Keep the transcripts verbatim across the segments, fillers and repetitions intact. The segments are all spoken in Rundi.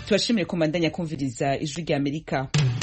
tubashimire kumandanya kumviriza ijwi rya Amerika.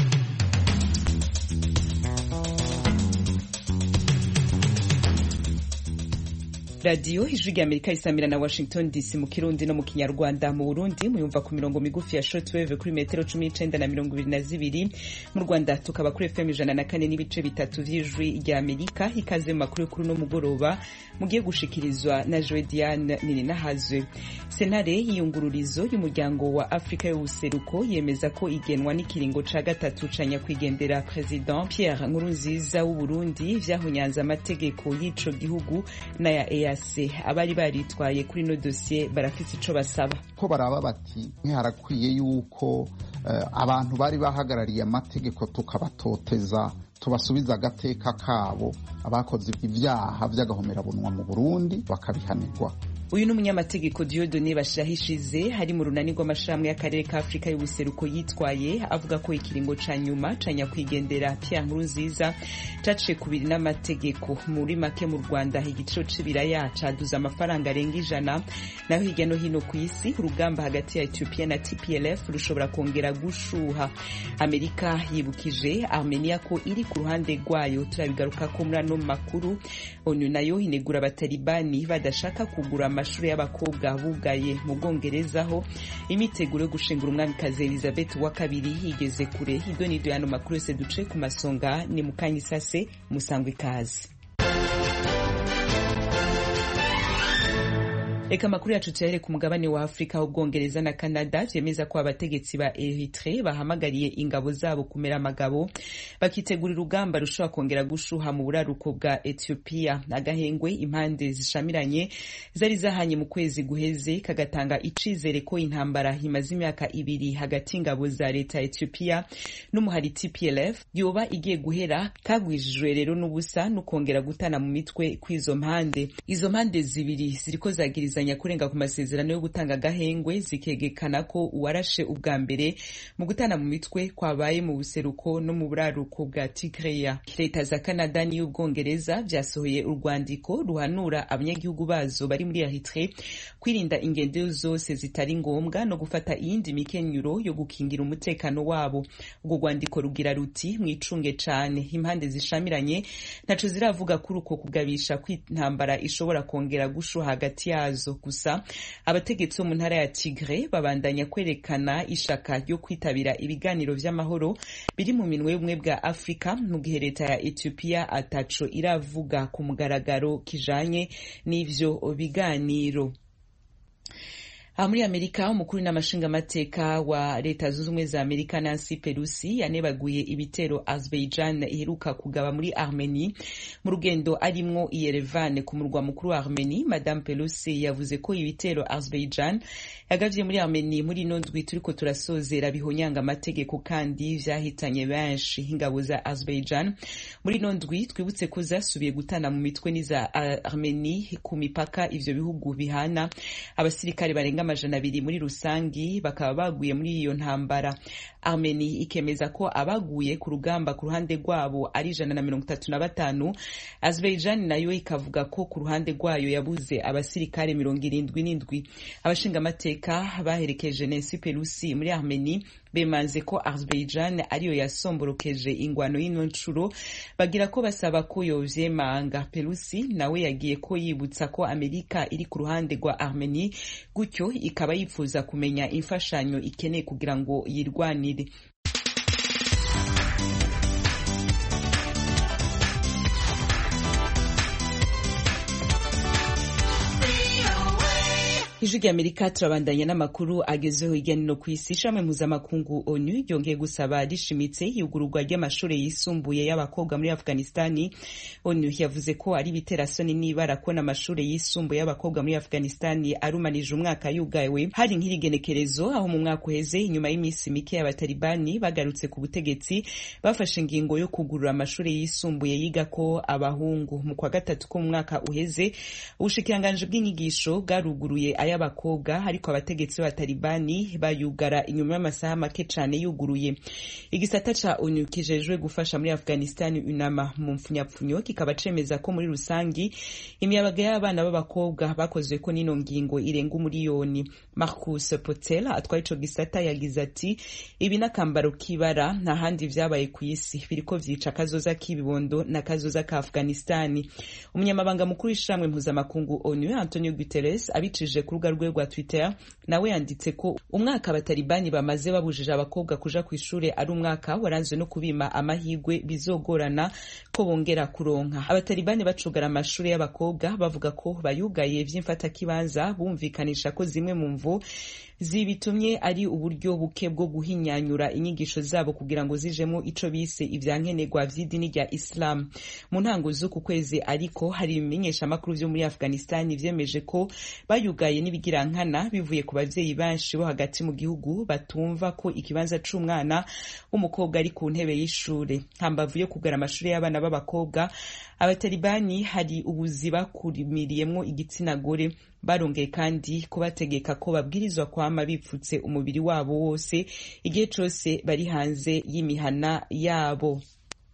Radio ijwi rya Amerika isamira na Washington D C mu Kirundi no mu Kinyarwanda. Mu Burundi muyumva ku mirongo migufi ya shortwave kuri metero cumi n'icenda na mirongo ibiri na zibiri. Mu Rwanda tukaba kuri F M ijana na kane n'ibice bitatu vy'ijwi rya Amerika. Ikaze mu makuru kuri no mugoroba mugiye gushikirizwa na Joe Diane Nininahazwe. Senare y'iyungururizo y'umuryango wa Afrika y'ubuseruko yemeza ko igenwa n'ikiringo ca gatatu ca nyakwigendera President Pierre Nkurunziza w'u Burundi vyahunyanza amategeko y'ico gihugu na ya E A C. Abari baritwaye kuri no dossier barafite ico basaba ko baraba bati ntiharakwiye yuko uh, abantu bari bahagarariye amategeko tukabatoteza tubasubiza agateka kabo abakoze ivyaha vy'agahomerabunwa mu Burundi bakabihanirwa. Uyu n'umunyamategeko Dieudonné Bashirahishize hari mu runani rw'amashirahamwe y'akarere ka Afrika y'ubuseruko yitwaye avuga ko ikiringo ca nyuma ca nyakwigendera Pierre Nkurunziza caciye kubiri n'amategeko. Muri make mu Rwanda igiciro c'ibiraya caduza amafaranga arenga ijana, naho hirya no hino ku isi urugamba hagati ya Ethiopia na T P L F rushobora kongera gushuha. Amerika yibukije Armenia ko iri ku ruhande rwayo, turabigaruka ko muri ano makuru. ONU nayo inegura abatalibani badashaka kugura amashuri y'abakobwa bugaye mu Bwongereza ho imiteguro yo gushingura umwamikazi Elizabeth wa kabiri igeze kure. Idonido y'ano makuru yose duce ku masonga ni Mukanyisase musangwe ikaze. Eka makuru yacu cyare ku mugabane wa Afrika w'Ubwongereza na Canada vyemeza ko abategetsi ba Eritrea bahamagariye ingabo zabo kumera amagabo bakitegura urugamba rushobora kongera gushuha mu buraruko bwa Ethiopia. Agahengwe impande zishamiranye zari zahanye mu kwezi guheze kagatanga icizere ko intambara himaze imyaka ibiri hagati ingabo za leta ya Ethiopia n'umuhari T P L F yoba igiye guhera, kagwijijwe rero n'ubusa no kongera gutana mu mitwe kw'izo mpande. Izo mpande zibiri ziriko zagiriza kurenga ku masezerano yo gutanga gahengwe, zikegekana ko uwarashe ubwa mbere mu gutana mu mitwe kwabaye mu buseruko no mu buraruko bwa Tigray. Leta za Canada n'Ubwongereza vyasohoye urwandiko ruhanura abanyagihugu bazo bari muri Eritrea kwirinda ingendo zose zitari ngombwa no gufata iyindi mikenyuro yo gukingira umutekano wabo. Ubwo rwandiko rugira ruti mwicunge cane, impande zishamiranye ntaco ziravuga kuri uko kugabisha kw'intambara ishobora kongera gushuha hagati yazo. Gusa abategetsi bo mu ntara ya Tigray babandanya kwerekana ishaka ryo kwitabira ibiganiro vy'amahoro biri mu minwe y'ubumwe bwa Afrika, mu gihe leta ya Ethiopia ataco iravuga ku mugaragaro kijanye n'ivyo biganiro. Aha muri Amerika umukuru n'amashinga amateka wa leta zunze ubumwe za Amerika Nancy Pelosi yanebaguye ibitero Azerbaijan iheruka kugaba muri Armenia mu rugendo arimwo i Yerevan ku murwa mukuru wa Armenia. Madame Pelosi yavuze ko ibitero Azerbaijan yagavye muri Armenia muri nondwi turiko turasozera bihonyanga amategeko kandi vyahitanye benshi. Ingabo za Azerbaijan muri nondwi twibutse ko zasubiye gutana mu mitwe n'iza Armenia ku mipaka ivyo bihugu bihana. Abasirikare barenga amajana abiri muri rusangi bakaba baguye muri iyo ntambara. Armenia ikemeza ko abaguye ku rugamba ku ruhande rwabo ari ijana na mirongo itatu na batanu. Azerbaijan nayo ikavuga ko ku ruhande rwayo yabuze abasirikare mirongo irindwi n'indwi. Abashinga amateka baherekeje Nancy Pelosi muri Armenia bemanze ko Azerbaijan ariyo yasomborokeje ingwano y'ino ncuro, bagira ko basaba ko yovyemanga. Pelosi nawe yagiye ko yibutsa ko Amerika iri ku ruhande rwa Armenia, gutyo ikaba yifuza kumenya imfashanyo ikeneye kugira ngo yirwanire. Ijwi rya Amerika turabandanya n'amakuru agezeho hirya no kw'isi. Ishami mpuzamakungu ONU ryongeye gusaba rishimitse iyugururwa ry'amashuri yisumbuye y'abakobwa muri Afghanistan. ONU yavuze ko ari biterasoni nibara ko n'amashuri yisumbuye y'abakobwa muri Afghanistan arumanije umwaka yugawe hari nk'irigenekerezo, aho mu mwaka uheze inyuma y'imisi mike y'abatalibani bagarutse ku butegetsi bafashe ingingo yo kugurura amashuri yisumbuye yiga ko abahungu. Mu kwa gatatu ko mu mwaka uheze ubushikiranganji bw'inyigisho bwaruguruye aya ay'abakobwa ariko abategetsi b'abatalibani bayugara inyuma y'amasaha make cane yuguruye. Igisata ca ONU kijejwe gufasha muri Afghanistan UNAMA mu mpfunyapfunyo kikaba cemeza ko muri rusangi imiyabaga y'abana b'abakobwa bakozwe ko nino ngingo irenga umuriyoni. Marcus Potel atwaye ico gisata yagize ati ibi nakambaro kibara nta handi vyabaye ku isi biriko vyica kazoza k'ibibondo na kazoza ka Afghanistan. Umunyamabanga mukuru w'ishamwe mpuzamakungu ONU Antonio Guterres abicije ku rubuga rwe rwa Twitter nawe yanditse ko umwaka abatalibani bamaze babujije abakobwa kuja ku ishure ari umwaka waranzwe no kubima amahigwe bizogorana ko bongera kuronka. Abatalibani bacugara amashure y'abakobwa bavuga ko bayugaye vy'imfata kibanza bumvikanisha ko zimwe mu mvo zibitumye ari uburyo buke bwo guhinyanyura inyigisho zabo kugira ngo zijemo ico bise ivyankenerwa vy'idini rya Islam. Mu ntango z'uku kwezi ariko hari ibimenyesha makuru vyo muri Afghanistan vyemeje ko bayugaye n'ibigirankana bivuye ku bavyeyi benshi bo hagati mu gihugu batumva ko ikibanza c'umwana w'umukobwa ari ku ntebe y'ishure. Hambavu yo kugara amashure y'abana b'abakobwa, abatalibani hari ubuziba kurimiriyemwo igitsina gore, barongeye kandi kubategeka ko babwirizwa kwama bipfutse umubiri wabo wose igihe cose bari hanze y'imihana yabo.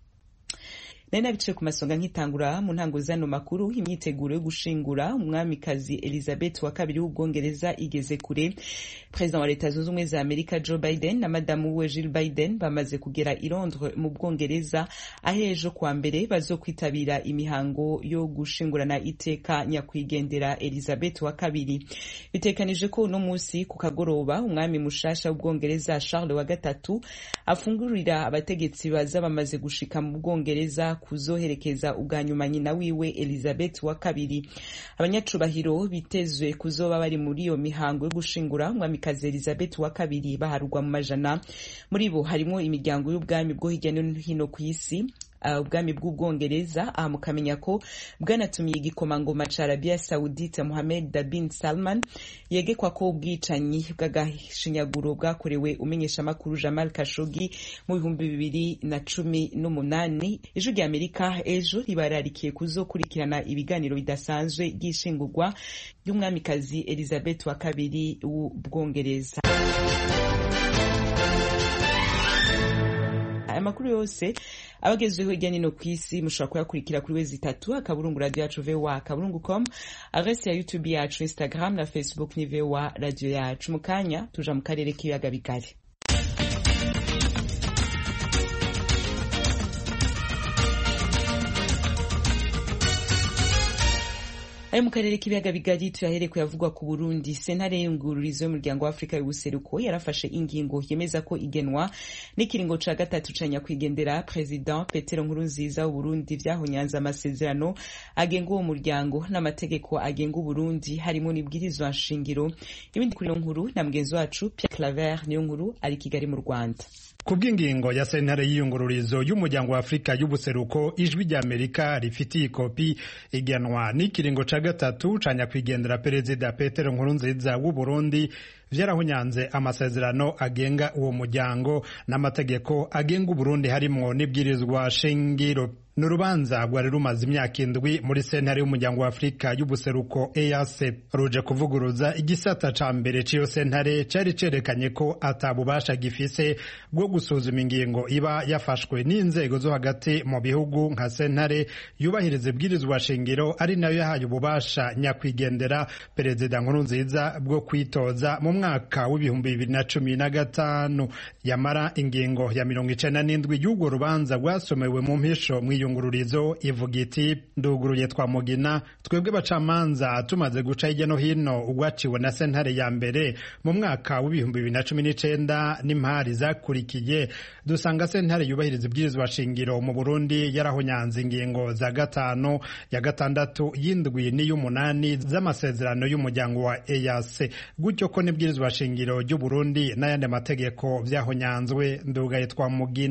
Nena bice ku masonga nkitangura mu ntango zano makuru, imyiteguro yo gushingura umwamikazi Elizabeth wa kabiri w'Ubwongereza igeze kure. President wa Leta Zunze Ubumwe za Amerika Joe Biden na madamu we Jill Biden bamaze kugera i Londres mu Bwongereza ahejo kwa mbere bazokwitabira imihango yo gushingurana iteka nyakwigendera Elizabeth wa kabiri. Bitekanije ko uno musi ku kagoroba umwami mushasha w'Ubwongereza Charles wa gatatu afungurira abategetsi baza bamaze gushika mu Bwongereza kuzoherekeza ubwanyuma nyina wiwe Elizabeth wa kabiri. Abanyacubahiro bitezwe kuzoba bari muri iyo mihango yo gushingura umwamikazi Elizabeth wa kabiri baharugwa mu majana. Muri bo harimo imiryango y'ubwami bwo hirya no hino ku isi. Uh, ubwami bw'Ubwongereza aha mukamenya ko bwanatumiye igikomangoma ca Arabia Saudite Mohammed bin Salman yegekwa ko ubwicanyi bw'agashinyaguro bwakorewe umenyesha makuru Jamal Khashoggi mu bihumbi bibiri na cumi n'umunani. Ijwi rya Amerika ejo ribararikiye kuzokurikirana ibiganiro bidasanzwe ry'ishingurwa y'umwamikazi Elizabeth wa kabiri w'Ubwongereza. Amakuru yose abagezweho hirya no kw'isi mushobora kuyakurikira kuri wezi itatu akaburungu radio yacu V O A akaburungu com, adresse ya YouTube yacu, Instagram na Facebook ni V O A radio yacu. Mukanya tuja mu karere k'ibiyaga bigari. Ayo mu karere k'ibiyaga bigari tuyahere kuyavugwa ku Burundi. Sentare y'ingururizo y'umuryango wa Afrika y'ubuseruko yarafashe ingingo yemeza ko igenwa n'ikiringo ca gatatu ca nyakwigendera President Petero Nkurunziza w'u Burundi vyahonyanze amasezerano agenga uwo muryango n'amategeko agenga u Burundi harimo n'ibwirizwa nshingiro. Ibindi kuri nkuru na mugenzi wacu Pierre Claver niyo nkuru ari Kigali mu Rwanda. Kubw'ingingo ya sentare y'iyungururizo y'umuryango wa Afrika y'ubuseruko, ijwi rya Amerika rifitiye ikopi igenwa n'ikiringo ca gatatu ca nyakwigendera Perezida Petero Nkurunziza w'u Burundi vyarahunyanze amasezerano agenga uwo muryango n'amategeko agenga u Burundi harimo n'ibwirizwa shingiro. N'urubanza rwari rumaze imyaka indwi muri sentare y'umuryango wa Afrika y'ubuseruko E A C ruje kuvuguruza igisata ca mbere c'iyo sentare cari cerekanye ko atabubasha gifise bwo gusuzuma ingingo iba yafashwe n'inzego zo hagati mu bihugu nka sentare yubahiriza ibwirizwa shingiro, ari nayo yahaye ububasha nyakwigendera Perezida Nkurunziza bwo kwitoza mu mwaka w'ibihumbi bibiri na cumi na gatanu. Yamara ingingo ya mirongo icenda n'indwi y'urwo rubanza rwasomewe mu mpisho mw'iyungururizo ivuga iti: nduguruye twa mugina twebwe bacamanza tumaze guca hirya no hino ugwaciwe na sentare ya mbere mu mwaka w'ibihumbi bibiri na cumi n'icenda n'impari zakurikiye, dusanga sentare yubahiriza ibwirizwa shingiro mu Burundi yarahonyanze ingingo za gatanu, ya gatandatu, y'indwi n'iy'umunani z'amasezerano y'umuryango wa E A C, gutyo ko n'ibwirizwa shingiro ry'u Burundi n'ayandi mategeko vyahonyanzwe. Ndugaye twa mugina.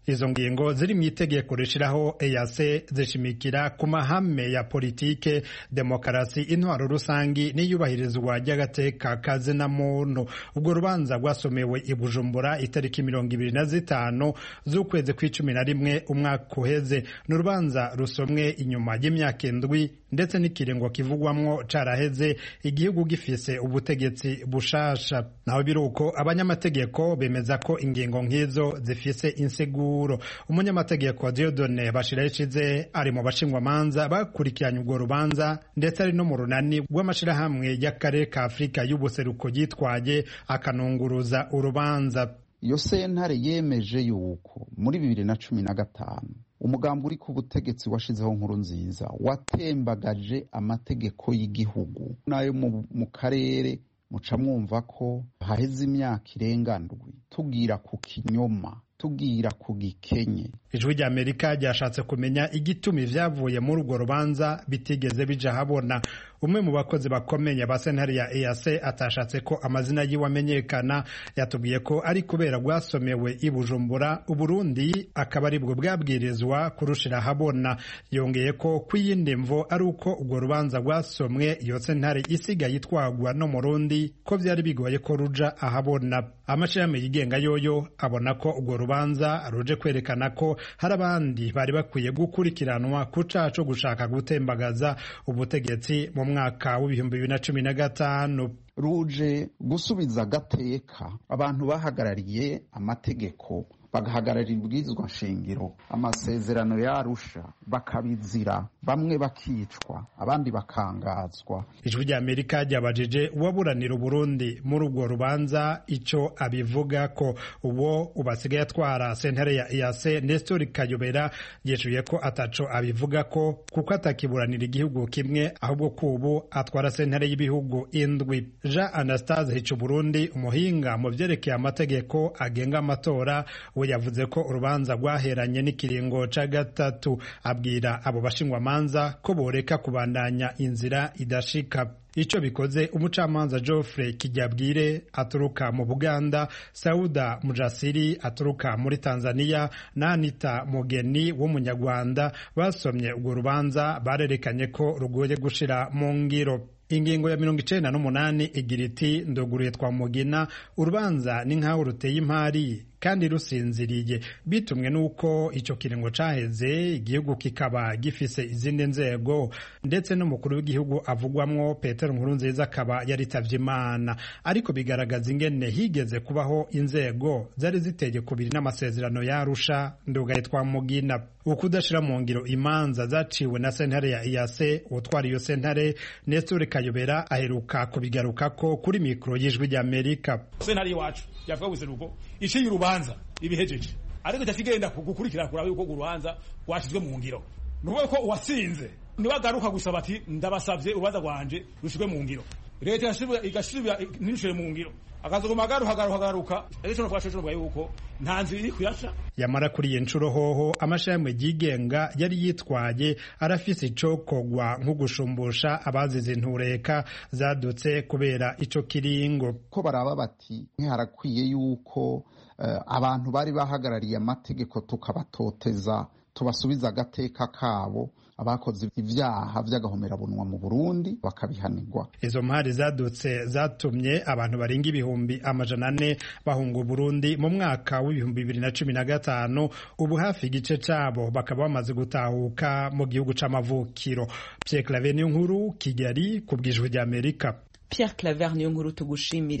izo ngingo ziri mu itegeko rishiraho E A C zishimikira ku mahame ya politike, demokarasi, intwaro rusangi n'iyubahirizwa ry'agateka kazina muntu. Ubwo rubanza rwasomewe i Bujumbura itariki mirongo ibiri na zitanu z'ukwezi kw'icumi na rimwe umwaka uheze. Ni urubanza rusomwe inyuma y'imyaka indwi ndetse n'ikiringo kivugwamwo caraheze igihugu gifise ubutegetsi bushasha. Naho biruko abanyamategeko bemeza ko ingingo nk'izo zifise insiguro. Umunyamategeko Dieudonne Bashirayishize ari mu bashingwamanza bakurikiranye urwo rubanza ndetse ari no mu runani rw'amashirahamwe y'akarere ka Afurika y'ubuseruko yitwaye akanunguruza urubanza. Iyo sentare yemeje yuko muri bibiri na cumi na gatanu umugambi uri ku butegetsi washizeho Nkurunziza watembagaje amategeko y'igihugu nayo mu karere. Muca mwumva ko haheze imyaka irenga ndwi tugira ku kinyoma, tugira ku gikenye. Ijwi rya Amerika ryashatse kumenya igituma ivyavuye muri urwo rubanza bitigeze bija habona. Umwe mu bakozi bakomeye ba sentare ya E A C atashatse ko amazina yiwe amenyekana, yatubwiye ko ari kubera rwasomewe i Bujumbura, Uburundi akaba ari bwo bwabwirizwa kurushira habona. Yongeye ko kwiyindi mvo ari uko urwo rubanza rwasomwe iyo sentare isigaye itwagwa no mu Burundi ko vyari bigoye ko ruja ahabona. Amashirahamwe yigenga yoyo abona ko urwo rubanza ruje kwerekana ko hari abandi bari bakwiye gukurikiranwa ku caha co gushaka gutembagaza ubutegetsi mu mwaka w'ibihumbi bibiri na cumi na gatanu. Ruje gusubiza agateka abantu bahagarariye amategeko, bagahagararira ibwirizwa nshingiro, amasezerano ya Arusha, bakabizira, bamwe bakicwa abandi bakangazwa. Ijwi rya Amerika ryabajije uwaburanira Burundi muri urwo rubanza ico abivuga ko uwo ubasigaye atwara sentare ya E A C Nestor Kayobera yeshuye ko ataco abivuga ko kuko atakiburanira igihugu kimwe ahubwo kubu atwara sentare y'ibihugu indwi. Jean Anastase Hicu Burundi umuhinga mu vyerekeye amategeko agenga amatora we yavuze ko urubanza rwaheranye n'ikiringo ca gatatu. Abwira abo bashingwamanza ko boreka kubandanya inzira idashika. Ico bikoze umucamanza Geoffrey Kijabwire aturuka mu Buganda, Sauda Mujasiri aturuka muri Tanzania na Anita Mugeni w'umunyarwanda basomye urwo rubanza barerekanye ko rugoye gushira mu ngiro. Ingingo ya mirongo icenda n'umunani igira iti ndoguruye twa mugina urubanza ni nkaho ruteye impari kandi rusinziriye bitumwe nuko ico kiringo caheze igihugu kikaba gifise izindi nzego ndetse n'umukuru w'igihugu avugwamwo Petero Nkurunziza akaba yaritavye Imana. Ariko bigaragaza ingene higeze kubaho inzego zari ziteye kubiri n'amasezerano ya Arusha ndugaye twa mugina. Ukudashira mu ngiro imanza zaciwe na sentare ya E A C utwara iyo sentare Nestor Kayobera aheruka kubigarukako kuri mikro y'Ijwi rya Amerika. Sentare iwacu yavuga buseruko ici y'urubanza ibihejeje ariko cyakigenda kugukurikira kurabe uko urubanza washizwe mu ngiro. Nuko ko uwasinze niwagaruka gusaba ati ndabasavye urubanza rwanje rushizwe mu ngiro. Leta yashibwa igashibwa n'inshire mu ngiro. Akazogoma garuka garuka garuka ejo no kwashije no yuko ntanzi iri kuyasha. Yamara kuri iyo ncuro hoho amashayamwe yigenga yari yitwaye arafise icokogwa nko gushumbusha abazize intureka zadutse kubera ico kiringo. Ko baraba bati harakwiye yuko uh, abantu bari bahagarariye amategeko tukabatoteza tubasubiza agateka kabo, abakoze ivyaha vy'agahomerabunwa mu Burundi bakabihanirwa. Izo mpari zadutse zatumye abantu baringa ibihumbi amajana ane bahunga Burundi mu mwaka w'ibihumbi bibiri na cumi na gatanu. Ubu hafi igice cabo bakaba bamaze gutahuka mu gihugu c'amavukiro. Pierre Claver Niyonkuru, Kigali, kubw'Ijwi rya Amerika. Pierre Claver Niyonkuru tugushimire.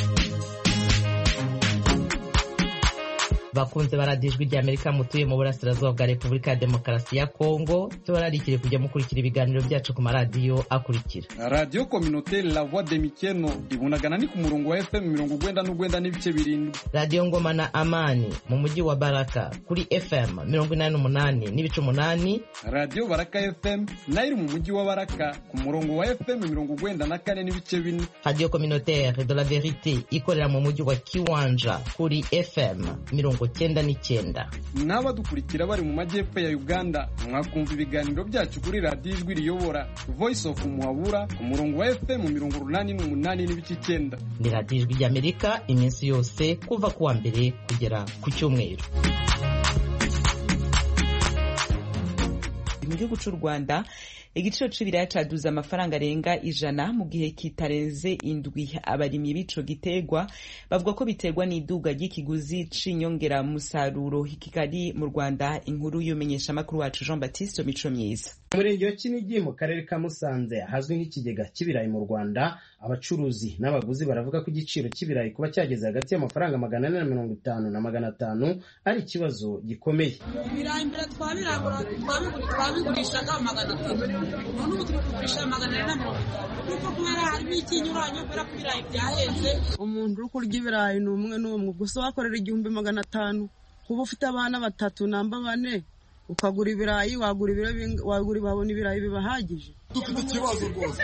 Bakunze baradijwi rya Amerika mutuye mu burasirazuba bwa Repubulika ya Demokarasi ya Kongo tubararikire kujya mukurikira ibiganiro byacu ku maradiyo akurikira. Radio Communautaire La Voix de Mikeno ibunagana ni ku murongo wa F M mirongo ugwenda n'ugwenda n'ibice birindwi. Radio Ngoma na Amani mu mujyi wa Baraka kuri F M mirongo inani n'umunani n'ibice umunani. Radio Baraka F M nayo mu mujyi wa Baraka ku murongo wa F M mirongo ugwenda na kane n'ibice bine. Radio Communautaire de la Vérité ikorera mu mujyi wa Kiwanja kuri F M mirongo cyenda n'icyenda. N'abadukurikira bari mu majyepfo ya Uganda mwakumva ibiganiro byacu kuri Radio Ijwi Riyobora Voice of Muhabura ku murongo wa F M mirongo urunani n'umunani n'ibice icyenda. Ni Radio Ijwi ry'Amerika iminsi yose kuva kuwa mbere kugera ku cyumweru. mu gihugu c'u Rwanda igiciro c'ibiraya caduze amafaranga arenga ijana mu gihe kitarenze indwi. Abarimyi b'ico giterwa bavuga ko biterwa n'iduga ry'ikiguzi c'inyongera musaruro. Kigali mu Rwanda, inkuru y'umenyesha makuru wacu Jean Baptiste Mico Myiza. Umurenge wa Kinigi mu karere ka Musanze hazwi nk'ikigega cy'ibirayi mu Rwanda, abacuruzi n'abaguzi baravuga ko igiciro cy'ibirayi kuba cyageze hagati y'amafaranga magana ane na mirongo itanu na magana atanu ari ikibazo gikomeye. Ibirayi mbere twabirangura twabigurishaga magana atatu, none ubu turi kugurisha magana ane na mirongo itanu kuko kubera harimo ikinyuranyo kubera ko ibirayi byahenze. Umuntu uri kurya ibirayi ni umwe n'umwe, gusa wakorera igihumbi magana atanu kuba ufite abana batatu namba bane ukagura ibirayi wagura ibirayi wagura babona ibirayi bibahagije. Dufite ikibazo rwose,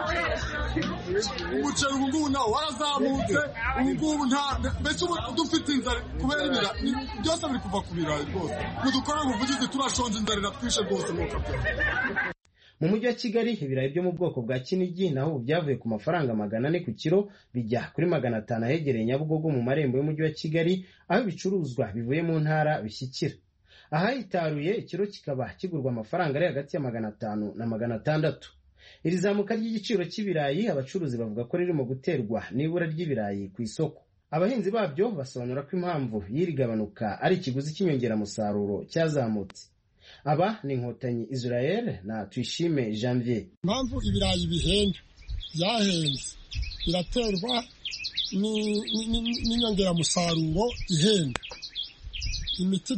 umuceri ubu ngubu nawo warazamutse, ubu ngubu nta mbese ubu dufite inzara kubera ibirayi byose biri kuva ku birayi rwose. Mudukora ubuvugizi, turashonje, inzara iratwishe rwose. Mu mujyi wa Kigali ibirayi byo mu bwoko bwa Kinigi naho byavuye ku mafaranga magana ane ku kiro bijya kuri magana atanu ahegereye Nyabugogo mu marembo y'umujyi wa Kigali, aho ibicuruzwa bivuye mu ntara bishyikira. Ahayitaruye ikiro kikaba kigurwa amafaranga ari hagati ya magana atanu na magana atandatu. Iri zamuka ry'igiciro cy'ibirayi abacuruzi bavuga ko ririmo guterwa n'ibura ry'ibirayi ku isoko. Abahinzi babyo basobanura ko impamvu y'iri gabanuka ari ikiguzi cy'inyongeramusaruro cyazamutse. Aba ni Inkotanyi Israel na Tuyishime Janvier. Impamvu ibirayi bihenda byahenze biraterwa n'inyongeramusaruro ihenda. Imiti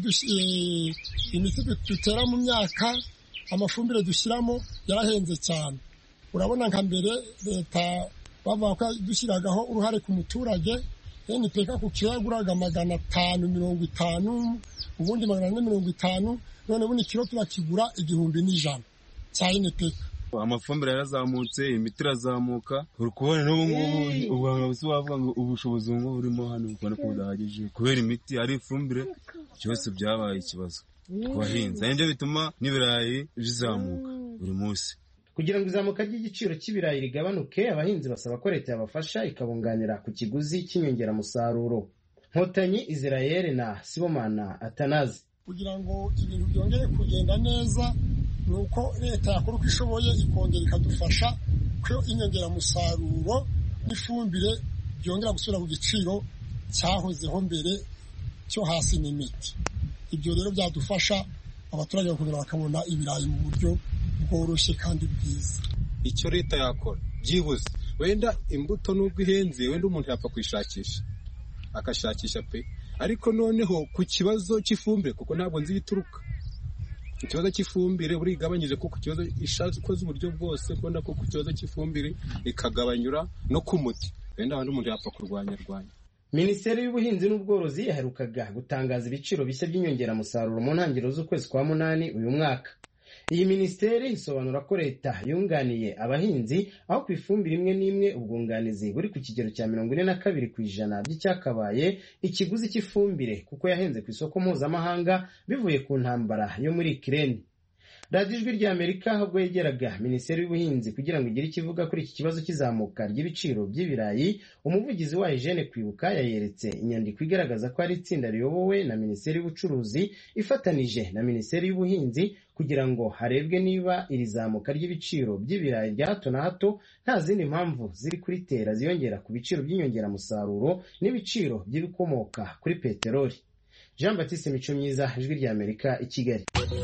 imiti dutera mu myaka, amafumbire dushyiramo yarahenze cyane. Urabona nka mbere leta bavuga ko dushyiragaho uruhare ku muturage, N P K ku kiro yaguraga magana atanu mirongo itanu, ubundi magana ane mirongo itanu, none ubu ikiro turakigura igihumbi n'ijana cya N P K. Amafumbire yarazamutse, imiti irazamuka, uri kubona n'ubu ngubu ubuhanzi wavuga ngo ubushobozi ngo burimo hano bukora ko budahagije kubera imiti ari ifumbire, cyose byabaye ikibazo ku bahinzi. Nibyo bituma n'ibirayi bizamuka buri munsi. Kugira ngo izamuka ry'igiciro cy'ibirayi rigabanuke, abahinzi basaba ko leta yabafasha ikabunganira ku kiguzi cy'inyongeramusaruro. Nkotanyi Israel na Sibomana Atanazi. Kugira ngo ibintu byongere kugenda neza nuko leta yakora uko ishoboye ikongera ikadufasha ko inyongeramusaruro n'ifumbire byongera gusubira ku giciro cyahozeho mbere cyo hasi n'imiti. Ibyo rero byadufasha abaturage bakongera bakabona ibirayi mu buryo bworoshye kandi bwiza. Icyo leta yakora byibuze, wenda imbuto n'ubwo ihenze, wenda umuntu yapfa kwishakisha akashakisha pe, ariko noneho ku kibazo cy'ifumbire kuko ntabwo nzi bituruka, ikibazo cy'ifumbire buri igabanyije kuko ikibazo ishatse koza uburyo bwose kubona ko ku kibazo cy'ifumbire ikagabanyura no ku muti, wenda abandi umuntu yapfa kurwanya rwanya. Minisiteri y'Ubuhinzi n'Ubworozi yaherukaga gutangaza ibiciro bishya by'inyongeramusaruro mu ntangiriro z'ukwezi kwa munani uyu mwaka. Iyi minisiteri isobanura ko leta yunganiye abahinzi aho ku ifumbire imwe n'imwe ubwunganizi buri ku kigero cya mirongo ine na kabiri ku ijana by'icyakabaye ikiguzi cy'ifumbire kuko yahenze ku isoko mpuzamahanga bivuye ku ntambara yo muri Ukraine. Radio Ijwi ry'Amerika ubwo yegeraga Minisiteri y'Ubuhinzi kugira ngo igire ikivuga kuri iki kibazo cy'izamuka ry'ibiciro by'ibirayi, umuvugizi wa Eugene Kwibuka yayeretse inyandiko igaragaza ko ari itsinda riyobowe na Minisiteri y'Ubucuruzi ifatanije na Minisiteri y'Ubuhinzi kugira ngo harebwe niba iri zamuka ry'ibiciro by'ibirayi rya hato na hato nta zindi mpamvu ziri kuritera ziyongera ku biciro by'inyongeramusaruro n'ibiciro by'ibikomoka kuri peteroli. Jean Baptiste Mico Myiza, Ijwi ry'Amerika, i Kigali.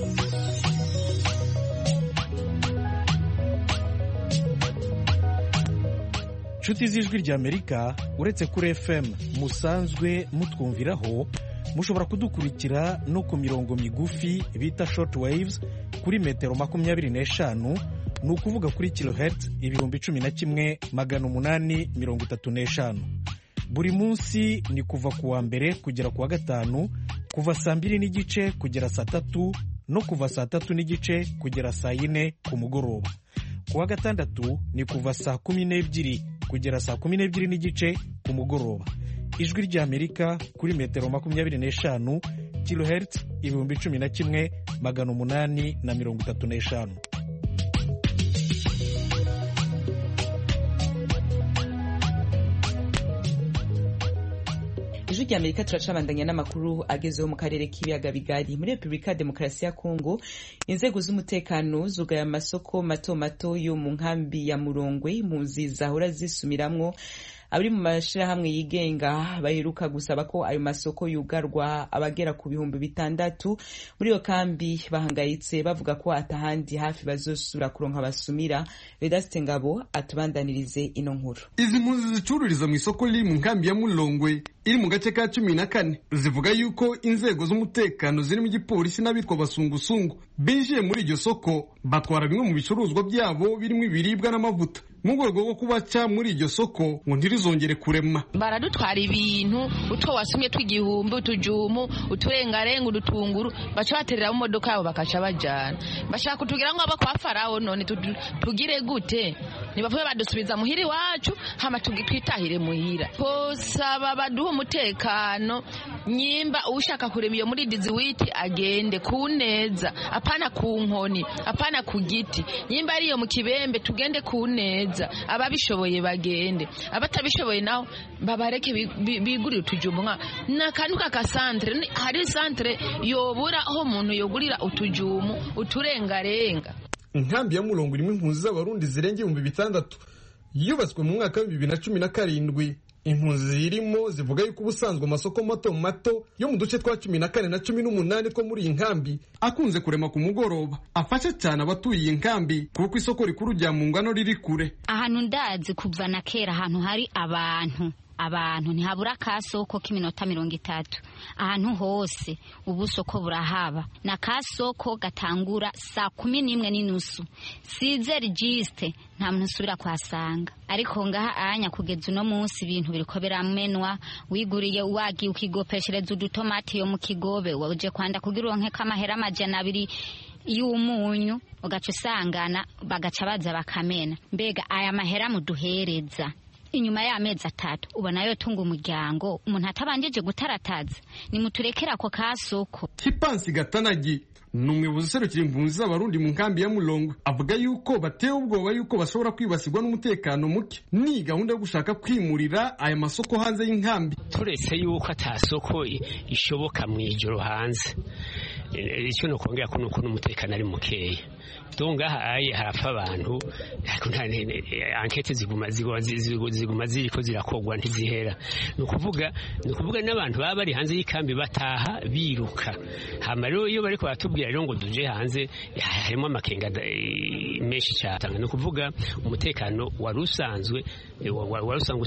Nshuti z'Ijwi ry'Amerika, uretse kuri F M musanzwe mutwumviraho, mushobora kudukurikira no ku mirongo migufi bita short waves kuri metero makumyabiri n'eshanu, ni ukuvuga kuri kilohertz ibihumbi cumi na kimwe magana umunani mirongo itatu n'eshanu. Buri munsi ni kuva ku wa mbere kugera ku wa gatanu, kuva saa mbiri n'igice kugera saa tatu no kuva saa tatu n'igice kugera saa yine ku mugoroba. Ku wa gatandatu ni kuva saa kumi n'ebyiri kugera saa kumi n'ebyiri n'igice ku mugoroba. Ijwi ry'Amerika kuri metero makumyabiri n'eshanu, kilohertz ibihumbi cumi na kimwe magana umunani na mirongo itatu n'eshanu. Ijwi ijwi rya Amerika turacabandanya n'amakuru agezeho mu karere k'ibiyaga bigari. Muri Repubulika ya Demokarasi ya Kongo, inzego z'umutekano zugaye amasoko mato mato yo mu nkambi ya Murongwe, impunzi zahora zisumiramwo. Abari mu mashirahamwe yigenga baheruka gusaba ko ayo masoko yugarwa. Abagera ku bihumbi bitandatu muri iyo kambi bahangayitse bavuga ko atahandi hafi bazosubira kuronka basumira. Vedaste Ngabo atubandanirize ino nkuru. Izi mpunzi zicururiza mu isoko riri mu nkambi ya Mulongwe iri mu gace ka cumi na kane zivuga yuko inzego z'umutekano zirimo igipolisi n'abitwa basungusungu binjiye muri iryo soko batwara bimwe mu bicuruzwa byabo birimo ibiribwa n'amavuta mu rwego rwo kubaca muri iryo soko ngo ntirizongere kurema. Baradutwara ibintu utwo wasumye tw'igihumbi, utujumu, uturengarenga, udutunguru, baca baterera mu modoka yabo bakaca bajana. Bashaka kutugira ngo aba kwa Farao none tugire gute? Nibavuye badusubiza muhiri wacu hama tugitwitahire muhira. Posaba baduha umutekano, nyimba ushaka kurema iyo muri diziwiti agende ku neza, apana ku nkoni, apana ku giti. Nyimba ari iyo mu kibembe tugende ku neza. Ababishoboye bagende, abatabishoboye naho babareke bigurira utujumwa. Nakantu ka centre, hari centre yobura aho umuntu yogurira utujumu, uturengarenga. Inkambi ya Mulongwe irimo impunzi z'abarundi zirenga ibihumbi bitandatu yubatswe mu mwaka wa bibiri na cumi na karindwi. Impunzi zirimo zivuga yuko ubusanzwe amasoko mato mato yo mu duce twa cumi na kane na cumi n'umunani two muri iyi nkambi akunze kurema ku mugoroba, afasha cyane abatuye iyi nkambi kuko isoko rikuru rya Mungano riri kure. Ahantu ndazi kuva na kera ahantu hari abantu abantu ntihabura kasoko k'iminota mirongo itatu. Ahantu hose ubusoko burahaba, na kasoko gatangura saa kumi n'imwe n'inusu. Size registre nta muntu usubira kwasanga, ariko ngaha anya kugeza uno munsi ibintu biriko biramenwa. Wiguriye wagi ukigopeshereza udutomati yo mu kigobe waje kwanda kugira uronke kamahera amajana abiri y'umunyu, ugaca usangana bagaca baza bakamena. Mbega aya mahera muduhereza inyuma y'amezi atatu ubona yo tunga umuryango umuntu atabanjeje gutarataza? Ni muturekera ko kasoko. Kipansi Gatanagi n'umuyobozi userukira impunzi z'abarundi mu nkambi ya Mulongwe avuga yuko batewe ubwoba yuko bashobora kwibasirwa n'umutekano muke ni gahunda yo gushaka kwimurira aya masoko hanze y'inkambi. Turetse yuko atasoko ishoboka mu ijoro hanze, icyo no kongera ko nuko n'umutekano ari mukeya. Tunga haye harapfa abantu, ariko nta ankete ziguma ziguma ziriko zirakogwa ntizihera. Nukuvuga nukuvuga n'abantu baba bari hanze y'ikambi bataha biruka. Hama rero iyo bariko batubwira rero ngo duje hanze harimo amakenga menshi cyane. Nukuvuga umutekano warusanzwe warusanzwe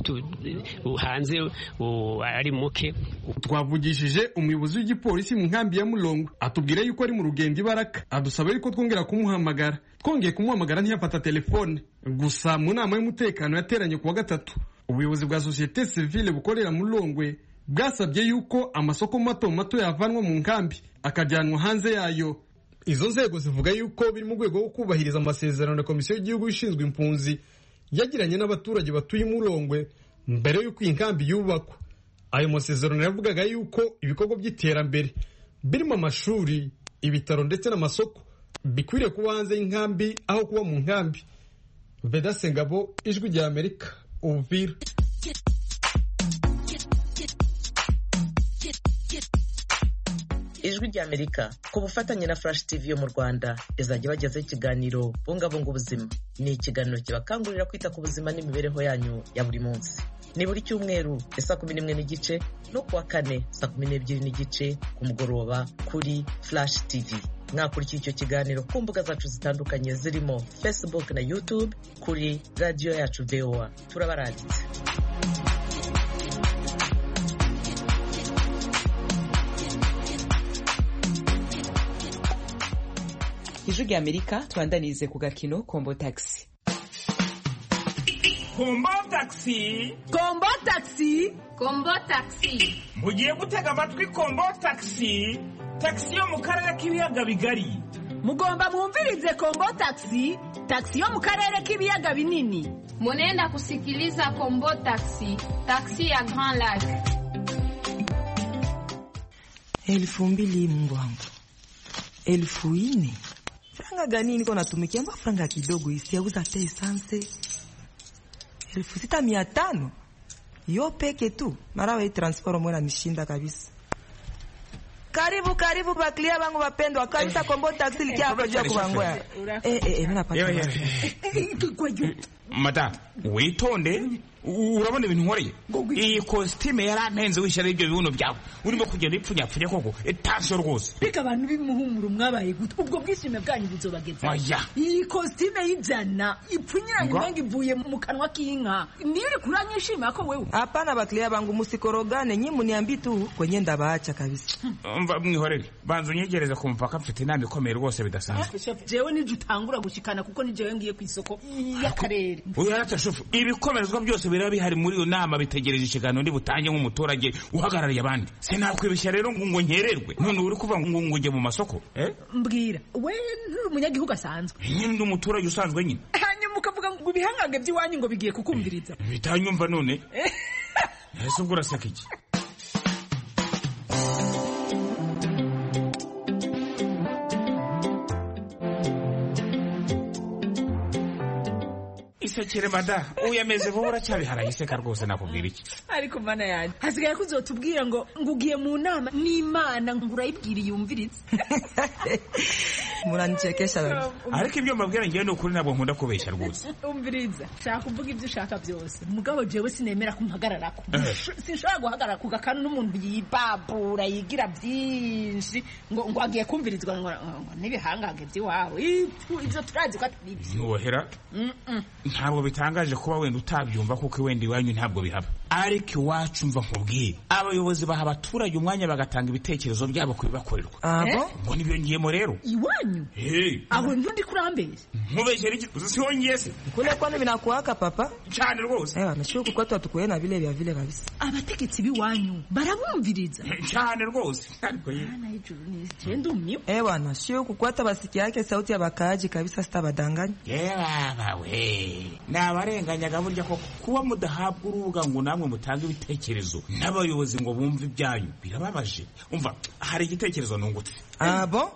hanze ari muke. Twavugishije umuyobozi w'igipolisi mu nkambi ya Mulongwe atubwira yuko ari mu rugendo Ibaraka, adusaba yuko twongera kumuhamagara. Twongeye kumuhamagara ntiyafata telefone. Gusa mu nama y'umutekano yateranye kuwa gatatu, ubuyobozi bwa societe civile bukorera mu Mulongwe bwasabye yuko amasoko mato mato yavanwa mu nkambi akajyanwa hanze yayo. Izo nzego zivuga yuko biri mu rwego rwo kubahiriza amasezerano ya Komisiyo y'Igihugu ishinzwe impunzi yagiranye n'abaturage batuye mu Mulongwe mbere y'uko iyi nkambi yubakwa. Ayo masezerano yavugaga yuko ibikorwa by'iterambere birimo amashuri, ibitaro ndetse n'amasoko bikwiriye kuba hanze y'inkambi aho kuba mu nkambi. Vedaste Ngabo, ijwi rya Amerika, Uvira. Ijwi rya Amerika ku bufatanye na Flash T V yo mu Rwanda izajya bagezaho ikiganiro bungabunga ubuzima. Ni ikiganiro kibakangurira kwita ku buzima n'imibereho yanyu ya buri munsi. Ni buri cyumweru saa kumi n'imwe n'igice no kuwa kane saa kumi n'ebyiri n'igice ku mugoroba kuri Flash T V. Mwakurikira icyo kiganiro ku mbuga zacu zitandukanye zirimo Facebook na YouTube kuri radio yacu V O A. Turabaranditse. Ijwi rya Amerika twandanize ku gakino Kombo Taxi. Kombo Taxi, Kombo Taxi, Kombo Taxi. Mugiye gutega amatwi Kombo Taxi, taxi yo mu karere k'ibiyaga bigari. Mugomba mwumvirize Kombo Taxi, taxi yo mu karere k'ibiyaga binini. Munenda kusikiliza Kombo Taxi, taxi ya Grand Lac. Elfu mbili Mungu wangu. Elfu ine. Franga gani niko natumikia? Mba franga kidogo isi ya uza te esanse. Elfu sita mia tano. yo peke tu mara wa transport mwana nishinda kabisa. Karibu karibu baklia bangu wapendwa kabisa Kombo Taxi likia hapo jua kubangwa. Eh eh eh mna pata. Mata, witonde urabona ibintu nkoreye. Iyi costume yarantenze wishara ibyo bibuno byawe. Urimo kugenda ipfunyapfunya koko etanso rwose. Bika abantu bimuhumura mwabaye gute ubwo bwishime bwanyu buzobageza. Oya. Iyi costume y'ijana ipfunyiranye nange ivuye mu kanwa k'inka. Niri kuranyishima ko wewe. Hapana baklia bangu musikorogane nyi muniambi tu kwenye ndabaacha kabisa. Umva mwihorere. Banzo nyegereza ku mpaka mfite inama ikomeye rwose bidasanzwe. Jewe nije utangura gushikana kuko ni jewe ngiye kwisoko y'akarere. Uya ratashofu ibikomerezwa byose biraba bihari muri yo nama bitegereje ikiganiro ndi butange nk'umuturage uhagarariye abandi. Sinakwibishya rero ngo nkererwe. None uri kuva ngo nguje mu masoko, eh? Mbwira, we nturi umunyagihugu asanzwe. Nyine ndi umuturage usanzwe nyine. Hanyuma ukavuga ngo ibihangange by'iwanyu ngo bigiye kukumviriza. Bitanyumva none. Ese ubwo urasaka iki? Isekere mada uyameze bora cyari harayiseka rwose nakubwira iki ariko mana yanjye hasigaye kuzotubwira ngo ngugiye mu nama n'Imana ngurayibwira yumvirize muranchekesha baba ariko ibyo mbabwira ngiye no kuri nabo nkunda kubeshya rwose umviriza shaka kuvuga ibyo ushaka byose mugabo jewe sinemera kumpagararako sinshobora guhagarara ku gakanu n'umuntu yibabura yigira byinshi ngo ngo agiye kumvirizwa ngo nibihangange by'iwawe ibyo turazi ko atari ibyo nwohera ntabwo bitangaje kuba wenda utabyumva kuko wenda iwanyu ntabwo bihaba ariko iwacu mva nkubwiye abayobozi baha abaturage umwanya bagatanga ibitekerezo byabo kubibakorerwa ngo nibyo ngiyemo rero iwanyu aho ntundi kurambeshya nkubeshyera iki uzisiyongeye se kule kwani binakuwaka papa cyane rwose ewa nashuku kwa tuatukuye na vile vya vile kabisa abategetsi biwanyu barabumviriza cyane rwose ariko ye ana ijuru ni tendo myo ewa nashuku kwa tabasiki yake sauti ya bakaaji kabisa sitabadanganya yewe bawe nabarenganyaga burya ko kuba mudahabwa urubuga ngo namwe mutanga ibitekerezo n'abayobozi ngo bumve ibyanyu birababaje umva hari igitekerezo nungutse abo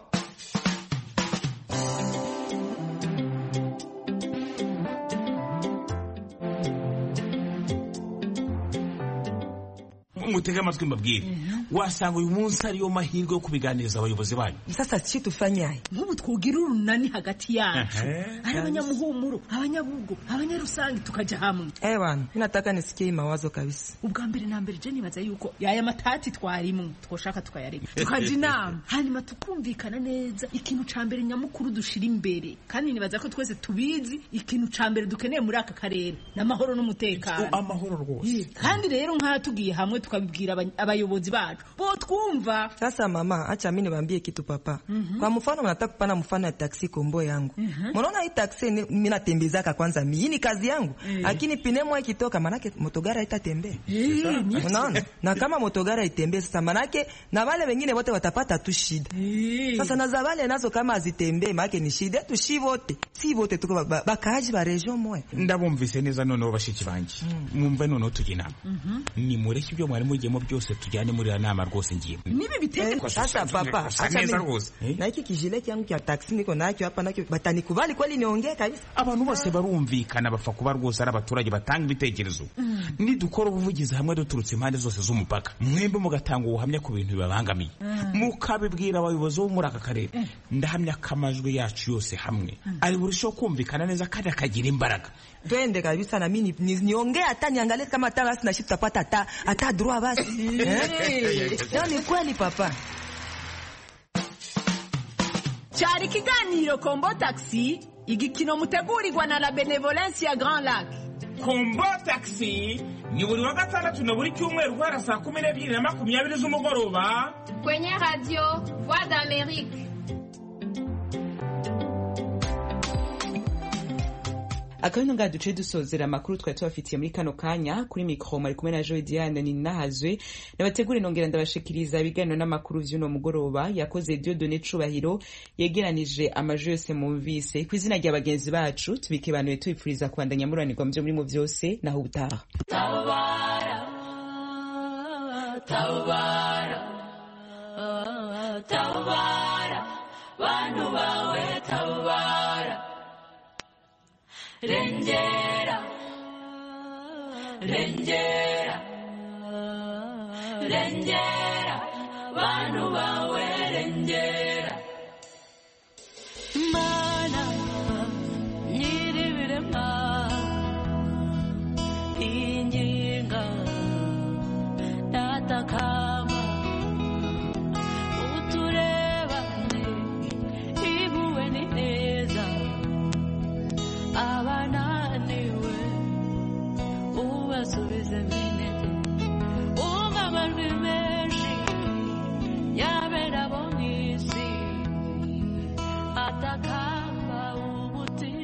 mutega amatwi mbabwire wasanga uyu munsi ariyo mahirwe yo kubiganiriza abayobozi banyu sasa sisi tufanyaye nk'ubu twogira urunani hagati yacu ari abanyamuhumuro abanyabugo abanyarusangi tukajya hamwe eh bana ninataka nisikie mawazo kabisa ubwa mbere na mbere je nibaza yuko yaya matati twarimwe twoshaka tukayareka tukaje inama hanyuma tukumvikana neza ikintu ca mbere nyamukuru dushira imbere kandi nibaza ko twese tubizi ikintu ca mbere dukeneye muri aka karere n'amahoro n'umutekano amahoro rwose kandi rero nk'atugiye hamwe tukabibwira abayobozi bacu bo twumva sasa mama acha mimi niwaambie kitu papa mm -hmm. Kwa mfano nataka kupana mfano ya taksi Kombo yangu mnaona mm -hmm. Hii taksi mimi natembezaka kwanza mimi ni kazi yangu lakini mm -hmm. Pinemwa ikitoka manake motogara itatembea unaona na kama motogara itembee sasa manake na wale wengine wote watapata tu shida sasa na za wale nazo kama azitembee manake ni shida tu shi wote si wote tuko bakaji ba region moya ndabumvise neza none bashiki banje mumve none tugina ni mureke ibyo mwari mugemo byose tujyane muri nama rwose ngiye nibi bitende eh, sasa papa acha rwose eh? Na iki kijile cyangu cya taxi niko nacyo hapa nacyo batanikubali kweli niongee kabisa abantu bose barumvikana bapfa kuba rwose ari abaturage batanga ibitekerezo mm. Ni dukora ubuvugizi hamwe duturutse impande zose z'umupaka mwembe mugatanga ubuhamya ku bintu bibabangamiye mm. Mukabibwira abayobozi bo muri aka karere mm. Ndahamya kamajwe yacu yose hamwe mm. Ari burusho kumvikana neza kandi akagira imbaraga twende kabisa na mimi niongee hata niangalie kama hata basi na shit tutapata hata hata droit basi eh ni kweli papa cyari kiganiro Kombo Taxi igikino mutegurirwa na la Benevolence ya Grand Lac. Kombo Taxi ni buri wa gatandatu na buri cyumweru guhera saa kumi n'ebyiri na makumyabiri z'umugoroba kwenye radio Voix d'Amérique. akabino nga duce dusozera amakuru twari tubafitiye muri kano kanya kuri mikro mari kumwe na Joy Diane ni nahazwe nabategura nongera ndabashikiriza ibiganiro n'amakuru vy'uno mugoroba yakoze Dieudonné Cubahiro yegeranije amajo yose mumvise kwizina rya bagenzi bacu tubikebanuye twipfuriza kwandanya muranirwa mu byo muri mu byose naho ubutaha tabara tabara tabara bantu bawe tabara Rengera, Rengera. rengera bantu bawe rengera